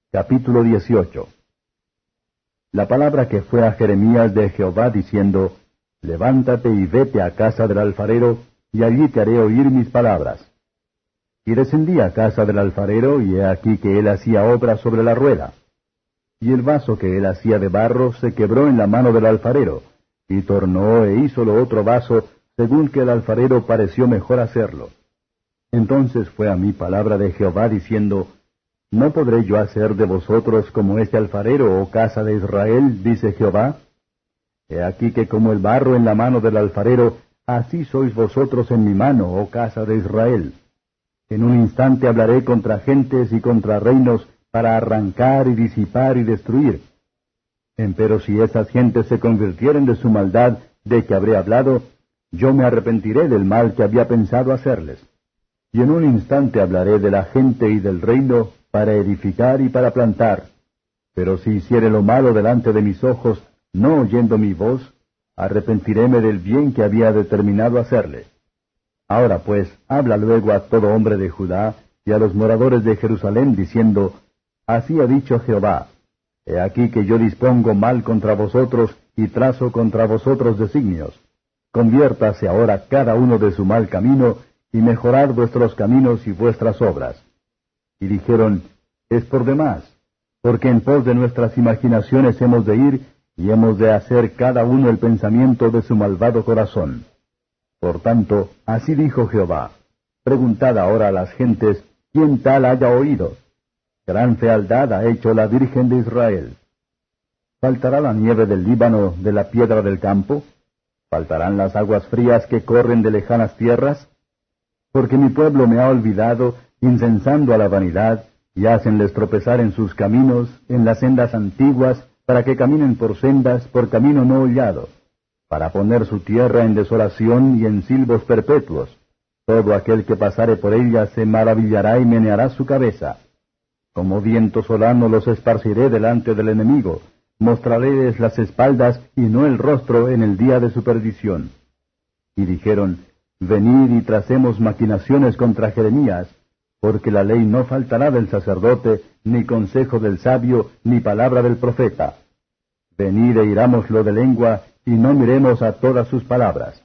Capítulo 18. La palabra que fue a Jeremías de Jehová diciendo, Levántate y vete a casa del alfarero, y allí te haré oír mis palabras. Y descendí a casa del alfarero, y he aquí que él hacía obra sobre la rueda. Y el vaso que él hacía de barro se quebró en la mano del alfarero, y tornó e hízolo otro vaso, según que el alfarero pareció mejor hacerlo. Entonces fue a mí palabra de Jehová diciendo, ¿No podré yo hacer de vosotros como este alfarero, oh casa de Israel? Dice Jehová. He aquí que como el barro en la mano del alfarero, así sois vosotros en mi mano, oh casa de Israel. En un instante hablaré contra gentes y contra reinos, para arrancar y disipar y destruir. Empero si esas gentes se convirtieren de su maldad de que habré hablado, yo me arrepentiré del mal que había pensado hacerles. Y en un instante hablaré de la gente y del reino, para edificar y para plantar. Pero si hiciere lo malo delante de mis ojos, no oyendo mi voz, arrepentiréme del bien que había determinado hacerle. Ahora pues, habla luego a todo hombre de Judá y a los moradores de Jerusalén, diciendo, Así ha dicho Jehová, he aquí que yo dispongo mal contra vosotros y trazo contra vosotros designios. Conviértase ahora cada uno de su mal camino, y mejorad vuestros caminos y vuestras obras. Y dijeron, es por demás, porque en pos de nuestras imaginaciones hemos de ir, y hemos de hacer cada uno el pensamiento de su malvado corazón. Por tanto, así dijo Jehová, preguntad ahora a las gentes, ¿quién tal haya oído? Gran fealdad ha hecho la Virgen de Israel. ¿Faltará la nieve del Líbano de la piedra del campo? ¿Faltarán las aguas frías que corren de lejanas tierras? Porque mi pueblo me ha olvidado, incensando a la vanidad, y hacenles tropezar en sus caminos, en las sendas antiguas, para que caminen por sendas, por camino no hollado, para poner su tierra en desolación y en silbos perpetuos. Todo aquel que pasare por ella se maravillará y meneará su cabeza. Como viento solano los esparciré delante del enemigo, mostraréles las espaldas y no el rostro en el día de su perdición. Y dijeron, Venid y tracemos maquinaciones contra Jeremías, porque la ley no faltará del sacerdote, ni consejo del sabio, ni palabra del profeta. Venid e irámoslo de lengua, y no miremos a todas sus palabras.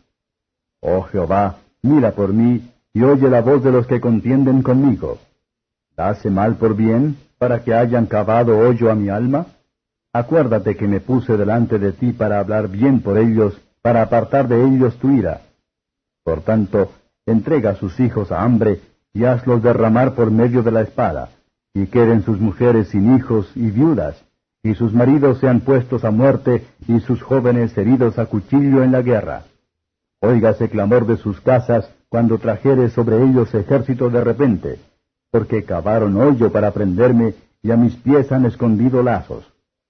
Oh Jehová, mira por mí, y oye la voz de los que contienden conmigo. ¿Dase mal por bien, para que hayan cavado hoyo a mi alma? Acuérdate que me puse delante de ti para hablar bien por ellos, para apartar de ellos tu ira. Por tanto, entrega a sus hijos a hambre, y hazlos derramar por medio de la espada, y queden sus mujeres sin hijos y viudas, y sus maridos sean puestos a muerte, y sus jóvenes heridos a cuchillo en la guerra. Óigase clamor de sus casas, cuando trajere sobre ellos ejército de repente, porque cavaron hoyo para prenderme, y a mis pies han escondido lazos.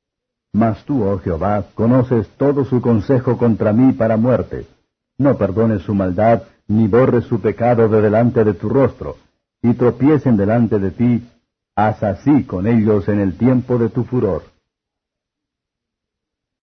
Mas tú, oh Jehová, conoces todo su consejo contra mí para muerte. No perdones su maldad, ni borres su pecado de delante de tu rostro, y tropiecen delante de ti, haz así con ellos en el tiempo de tu furor.